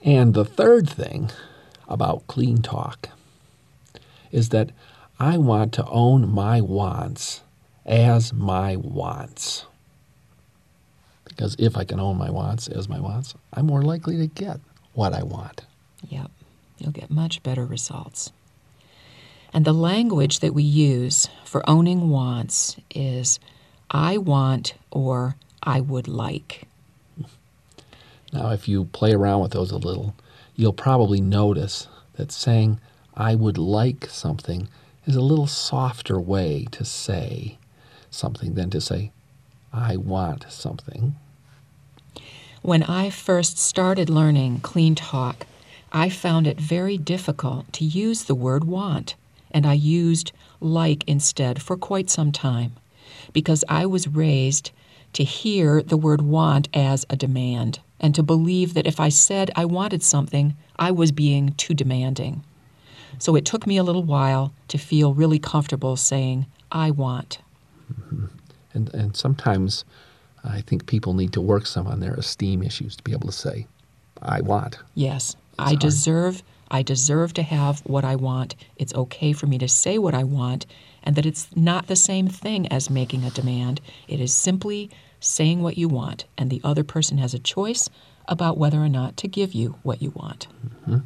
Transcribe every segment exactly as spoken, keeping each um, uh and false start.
And the third thing about clean talk is that I want to own my wants as my wants. Because if I can own my wants as my wants, I'm more likely to get what I want. Yep, you'll get much better results. And the language that we use for owning wants is I want or I would like. Now, if you play around with those a little, you'll probably notice that saying I would like something is a little softer way to say something than to say I want something. When I first started learning clean talk, I found it very difficult to use the word want, and I used like instead for quite some time, because I was raised to hear the word want as a demand, and to believe that if I said I wanted something, I was being too demanding. So it took me a little while to feel really comfortable saying, I want. Mm-hmm. And, and sometimes I think people need to work some on their esteem issues to be able to say, I want. Yes, It's I hard. deserve, I deserve to have what I want. It's okay for me to say what I want, and that it's not the same thing as making a demand. It is simply saying what you want, and the other person has a choice about whether or not to give you what you want. Mm-hmm.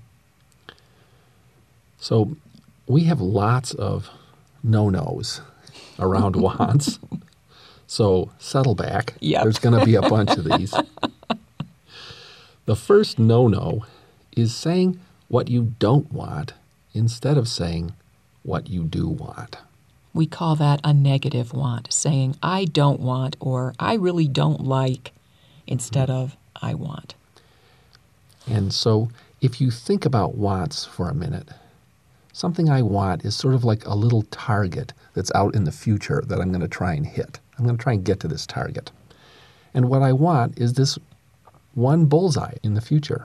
So we have lots of no-nos around wants. So settle back. Yep. There's going to be a bunch of these. The first no-no is saying what you don't want instead of saying what you do want. We call that a negative want, saying I don't want or I really don't like instead of I want. And so if you think about wants for a minute, something I want is sort of like a little target that's out in the future that I'm going to try and hit. I'm going to try and get to this target. And what I want is this one bullseye in the future.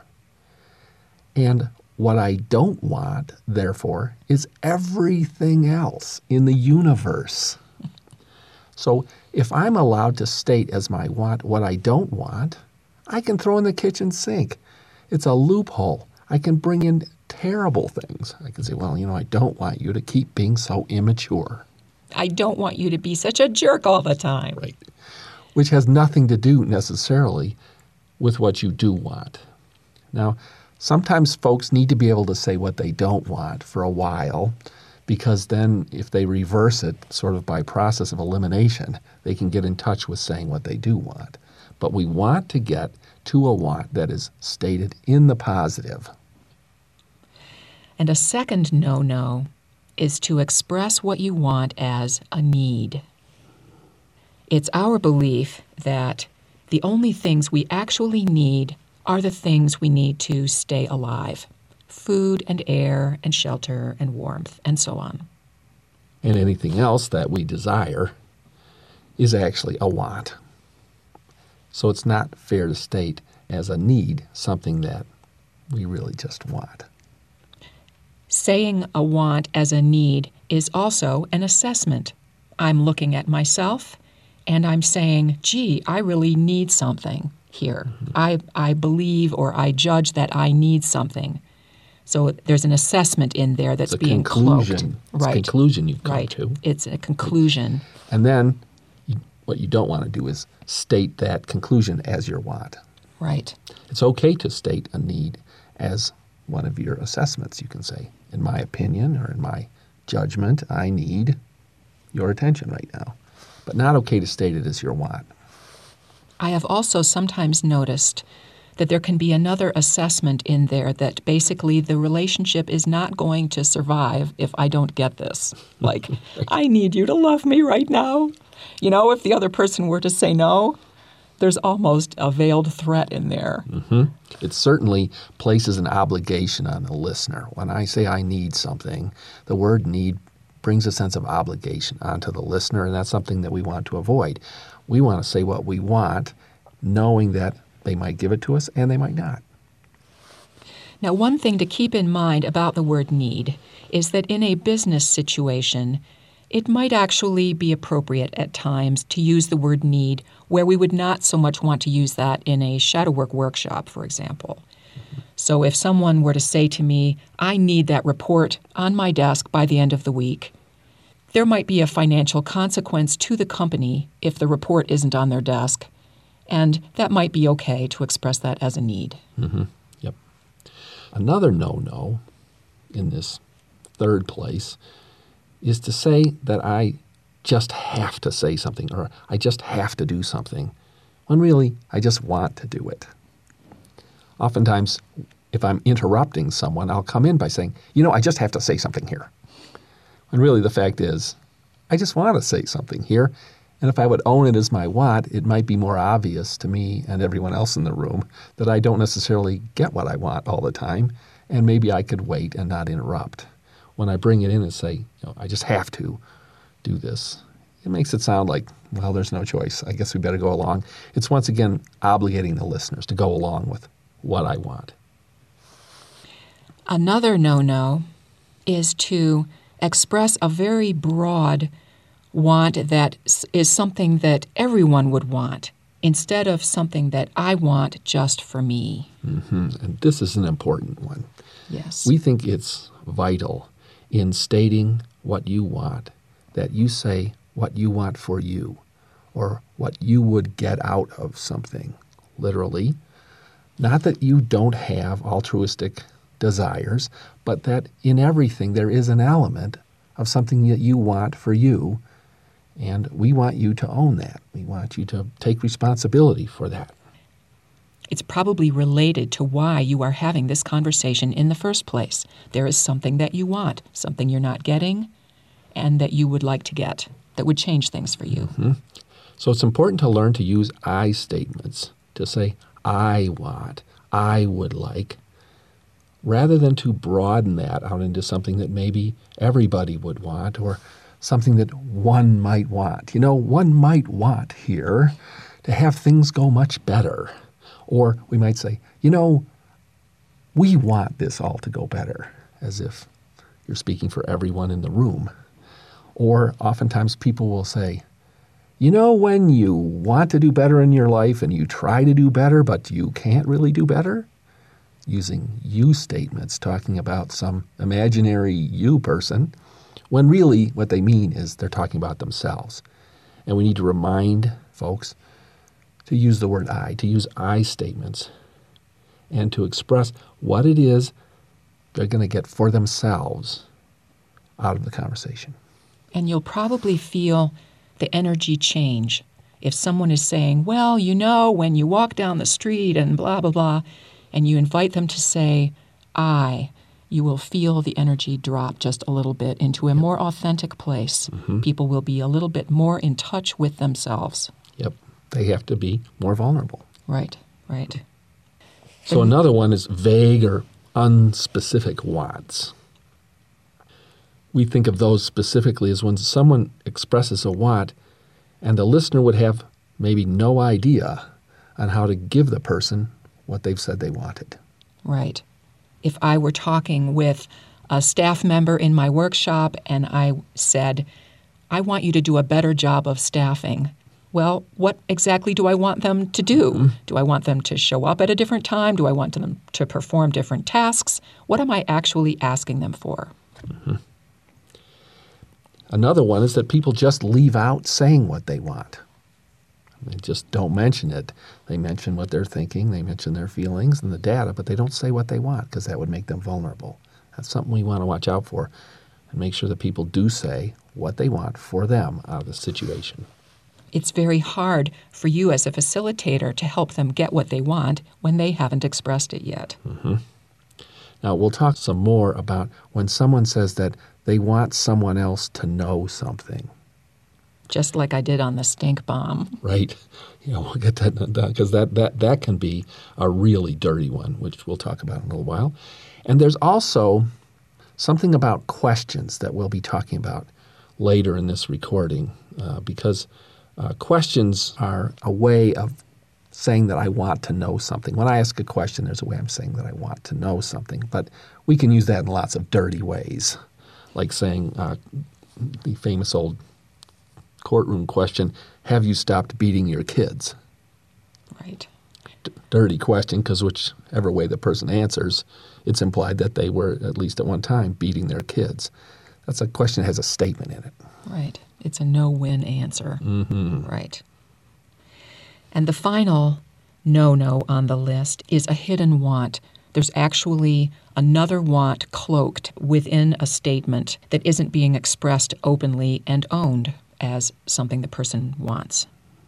And what I don't want, therefore, is everything else in the universe. So if I'm allowed to state as my want what I don't want, I can throw in the kitchen sink. It's a loophole. I can bring in terrible things. I can say, well, you know, I don't want you to keep being so immature. I don't want you to be such a jerk all the time. Right. Which has nothing to do necessarily with what you do want. Now, sometimes folks need to be able to say what they don't want for a while, because then if they reverse it sort of by process of elimination, they can get in touch with saying what they do want. But we want to get to a want that is stated in the positive. And a second no-no is to express what you want as a need. It's our belief that the only things we actually need are the things we need to stay alive: food and air and shelter and warmth and so on. And anything else that we desire is actually a want. So it's not fair to state as a need something that we really just want. Saying a want as a need is also an assessment. I'm looking at myself and I'm saying, gee, I really need something here. Mm-hmm. I, I believe or I judge that I need something. So there's an assessment in there that's it's a being conclusion. cloaked. It's right. a conclusion you've come right. to. It's a conclusion. And then you, what you don't want to do is state that conclusion as your want. Right. It's okay to state a need as one of your assessments. You can say, in my opinion or in my judgment, I need your attention right now. But not okay to state it as your want. I have also sometimes noticed that there can be another assessment in there that basically the relationship is not going to survive if I don't get this. Like, I need you to love me right now. You know, if the other person were to say no, there's almost a veiled threat in there. Mm-hmm. It certainly places an obligation on the listener. When I say I need something, the word need brings a sense of obligation onto the listener, and that's something that we want to avoid. We want to say what we want, knowing that they might give it to us and they might not. Now, one thing to keep in mind about the word need is that in a business situation, it might actually be appropriate at times to use the word need where we would not so much want to use that in a shadow work workshop, for example. So if someone were to say to me, I need that report on my desk by the end of the week, there might be a financial consequence to the company if the report isn't on their desk, and that might be okay to express that as a need. Mm-hmm. Yep. Another no-no in this third place is to say that I just have to say something or I just have to do something, when really I just want to do it. Oftentimes, if I'm interrupting someone, I'll come in by saying, you know, I just have to say something here. And really the fact is, I just want to say something here. And if I would own it as my want, it might be more obvious to me and everyone else in the room that I don't necessarily get what I want all the time. And maybe I could wait and not interrupt. When I bring it in and say, you know, I just have to do this, it makes it sound like, well, there's no choice. I guess we better go along. It's once again obligating the listeners to go along with what I want. Another no-no is to express a very broad want that is something that everyone would want instead of something that I want just for me. Mm-hmm. And this is an important one. Yes. We think it's vital in stating what you want that you say what you want for you or what you would get out of something, literally. Not that you don't have altruistic desires, but that in everything there is an element of something that you want for you, and we want you to own that. We want you to take responsibility for that. It's probably related to why you are having this conversation in the first place. There is something that you want, something you're not getting, and that you would like to get, that would change things for you. Mm-hmm. So it's important to learn to use I statements to say, I want, I would like, rather than to broaden that out into something that maybe everybody would want or something that one might want. You know, one might want here to have things go much better. Or we might say, you know, we want this all to go better, as if you're speaking for everyone in the room. Or oftentimes people will say, you know, when you want to do better in your life and you try to do better, but you can't really do better, using you statements, talking about some imaginary you person, when really what they mean is they're talking about themselves. And we need to remind folks to use the word I, to use I statements, and to express what it is they're going to get for themselves out of the conversation. And you'll probably feel the energy change if someone is saying, well, you know, when you walk down the street and blah, blah, blah, and you invite them to say, I, you will feel the energy drop just a little bit into a more authentic place. Mm-hmm. People will be a little bit more in touch with themselves. Yep. They have to be more vulnerable. Right, right. So another one is vague or unspecific wants. We think of those specifically as when someone expresses a want and the listener would have maybe no idea on how to give the person what they've said they wanted. Right. If I were talking with a staff member in my workshop and I said, I want you to do a better job of staffing. Well, what exactly do I want them to do? Mm-hmm. Do I want them to show up at a different time? Do I want them to perform different tasks? What am I actually asking them for? Mm-hmm. Another one is that people just leave out saying what they want. They just don't mention it. They mention what they're thinking, they mention their feelings and the data, but they don't say what they want because that would make them vulnerable. That's something we want to watch out for and make sure that people do say what they want for them out of the situation. It's very hard for you as a facilitator to help them get what they want when they haven't expressed it yet. Mm-hmm. Now, we'll talk some more about when someone says that they want someone else to know something. Just like I did on the stink bomb. Right. Yeah, we'll get that done because that, that, that can be a really dirty one, which we'll talk about in a little while. And there's also something about questions that we'll be talking about later in this recording uh, because uh, questions are a way of saying that I want to know something. When I ask a question, there's a way I'm saying that I want to know something. But we can use that in lots of dirty ways, like saying uh, the famous old courtroom question, have you stopped beating your kids? Right. d- dirty question because whichever way the person answers, it's implied that they were, at least at one time, beating their kids. That's a question that has a statement in it. Right. It's a no-win answer. Mm-hmm. Right. And the final no-no on the list is a hidden want. There's actually another want cloaked within a statement that isn't being expressed openly and owned as something the person wants.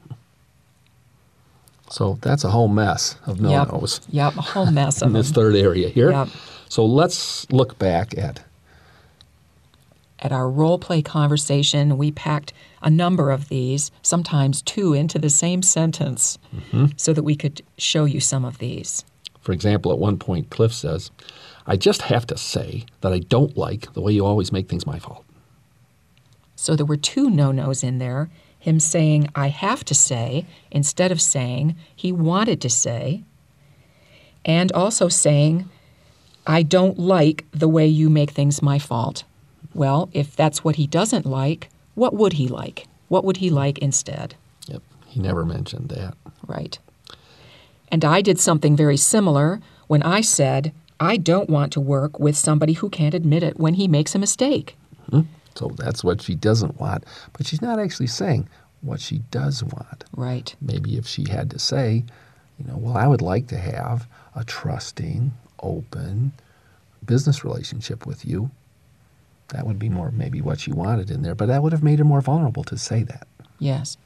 So that's a whole mess of no-nos. Yep, yep, a whole mess of in this them. third area here. Yep. So let's look back at At our role play conversation, we packed a number of these, sometimes two, into the same sentence mm-hmm. so that we could show you some of these. For example, at one point, Cliff says, I just have to say that I don't like the way you always make things my fault. So there were two no-nos in there. Him saying, I have to say, instead of saying he wanted to say, and also saying, I don't like the way you make things my fault. Well, if that's what he doesn't like, what would he like? What would he like instead? Yep, he never mentioned that. Right. And I did something very similar when I said, I don't want to work with somebody who can't admit it when he makes a mistake. Mm-hmm. So that's what she doesn't want, but she's not actually saying what she does want. Right. Maybe if she had to say, you know, well, I would like to have a trusting, open business relationship with you. That would be more maybe what she wanted in there, but that would have made her more vulnerable to say that. Yes.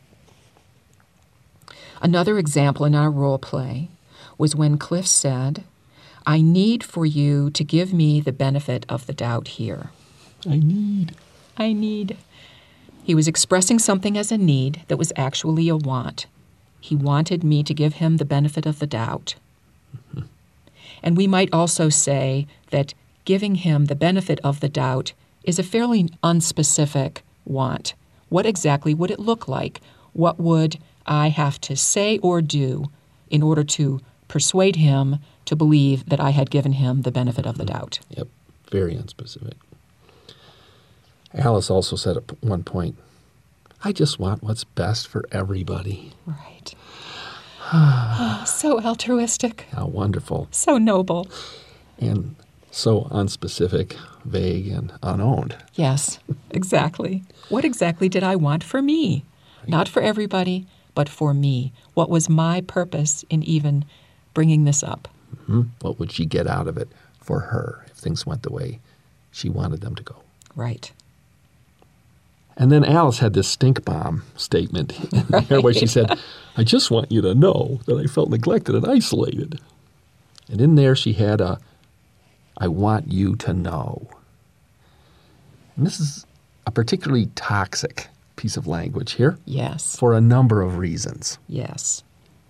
Another example in our role play was when Cliff said, I need for you to give me the benefit of the doubt here. I need. I need. He was expressing something as a need that was actually a want. He wanted me to give him the benefit of the doubt. Mm-hmm. And we might also say that giving him the benefit of the doubt is a fairly unspecific want. What exactly would it look like? What would I have to say or do in order to persuade him to believe that I had given him the benefit of the doubt? Yep, very unspecific. Alice also said at one point, I just want what's best for everybody. Right. Oh, so altruistic. How wonderful. So noble. And so unspecific, vague, and unowned. Yes, exactly. What exactly did I want for me? Right. Not for everybody, but for me. What was my purpose in even bringing this up? Mm-hmm. What would she get out of it for her if things went the way she wanted them to go? Right. And then Alice had this stink bomb statement in right. there where she said, I just want you to know that I felt neglected and isolated. And in there she had a, I want you to know. And this is a particularly toxic piece of language here. Yes. For a number of reasons. Yes.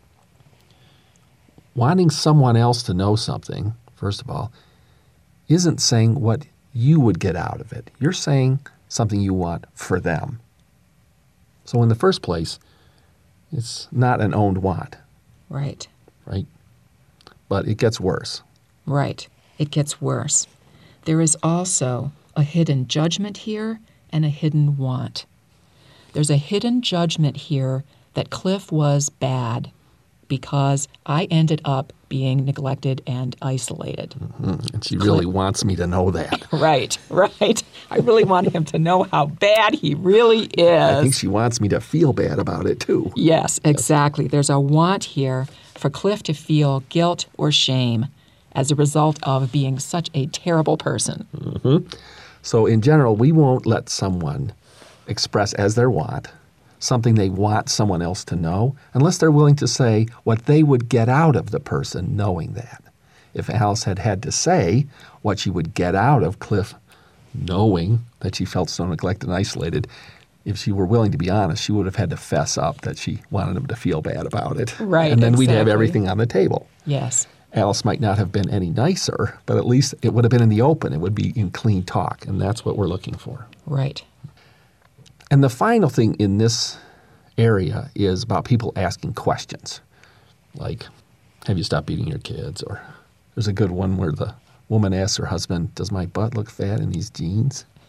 Wanting someone else to know something, first of all, isn't saying what you would get out of it. You're saying something you want for them. So in the first place, it's not an owned want. Right. Right? But it gets worse. Right. It gets worse. There is also a hidden judgment here and a hidden want. There's a hidden judgment here that Cliff was bad because I ended up being neglected and isolated. Mm-hmm. And she really Cliff. wants me to know that. Right, right. I really want him to know how bad he really is. I think she wants me to feel bad about it, too. Yes, exactly. Yes. There's a want here for Cliff to feel guilt or shame as a result of being such a terrible person. Mm-hmm. So in general, we won't let someone express as their want something they want someone else to know unless they're willing to say what they would get out of the person knowing that. If Alice had had to say what she would get out of Cliff knowing that she felt so neglected and isolated, if she were willing to be honest, she would have had to fess up that she wanted him to feel bad about it. Right, And then exactly. we'd have everything on the table. Yes. Alice might not have been any nicer, but at least it would have been in the open. It would be in clean talk, and that's what we're looking for. Right. And the final thing in this area is about people asking questions, like, have you stopped beating your kids? Or there's a good one where the woman asks her husband, does my butt look fat in these jeans?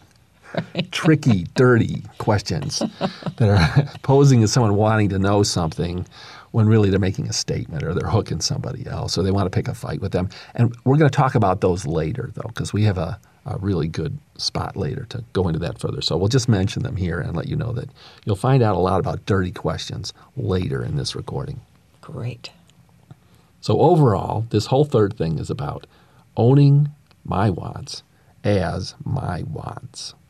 tricky, dirty questions that are posing as someone wanting to know something when really they're making a statement or they're hooking somebody else or they want to pick a fight with them. And we're going to talk about those later, though, because we have a, a really good spot later to go into that further. So we'll just mention them here and let you know that you'll find out a lot about dirty questions later in this recording. Great. So overall, this whole third thing is about owning my wants as my wants.